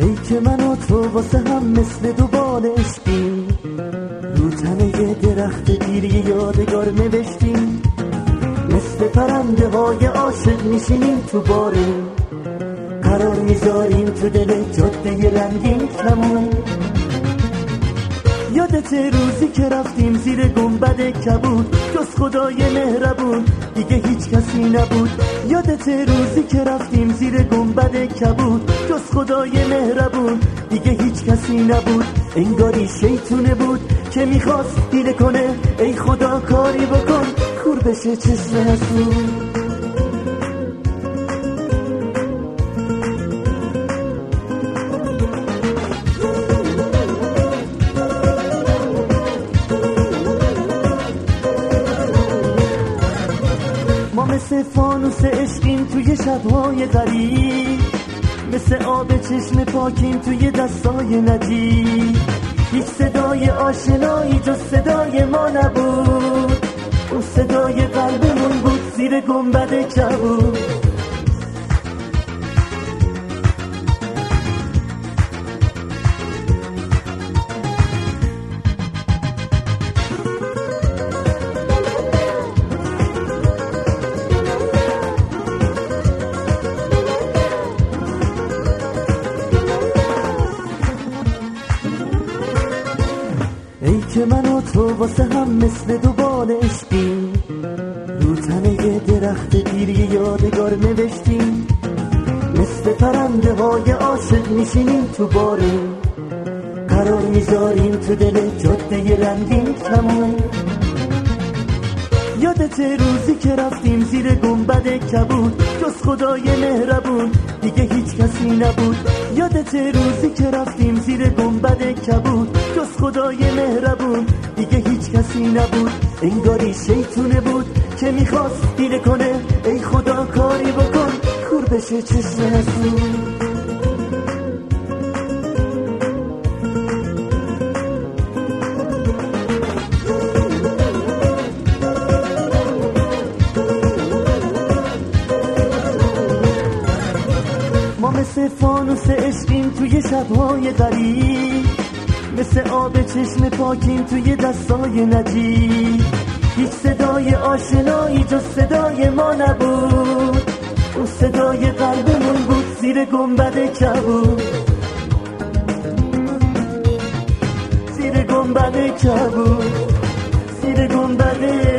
ای که من و تو واسه هم مثل دو بال عشقیم، رو تنه درخت پیری یادگار نوشتیم، مثل پرنده های عاشق میشینیم تو باره، قرار میذاریم تو دل جاده رنگین کمون. یادت روزی که رفتیم زیر گنبد کبود، جز خدای مهربون دیگه هیچ کسی نبود. یادت روزی که رفتیم زیر گنبد کبود، جز خدای مهربون دیگه هیچ کسی نبود. انگاری شیطونه بود که میخواست حیله کنه، ای خدا کاری بکن کور بشه چشم حسود. ما مثل فانوس عشقیم توی شبهای غریب، مثل آب چشم پاکیم توی دستای نجیب. هیچ صدای آشنایی جز صدای ما نبود، اون صدای قلبمون بود زیر گنبد کبود. ای که من و تو واسه هم مثل دو بال عشقیم، رو تنه درخت پیری یادگار نوشتیم، مثل پرنده های عاشق میشینیم تو باره، قرار میذاریم تو دل جاده رنگین کمون. یادت روزی که رفتیم زیر گنبد کبود، جز خدای مهربون دیگه هیچ کسی نبود. یادت روزی که رفتیم زیر گنبد کبود، جز خدای مهربون دیگه هیچ کسی نبود. انگاری شیطونه بود که میخواست حیله کنه، ای خدا کاری بکن کور بشه چشم حسود. ما مثل فانوس عشقیم توی شبهای غریب، مثل آب چشم پاکیم توی دستای نجیب. هیچ صدای آشنایی جز صدای ما نبود، اون صدای قلبمون بود زیر گنبد کبود، زیر گنبد کبود، زیر گنبد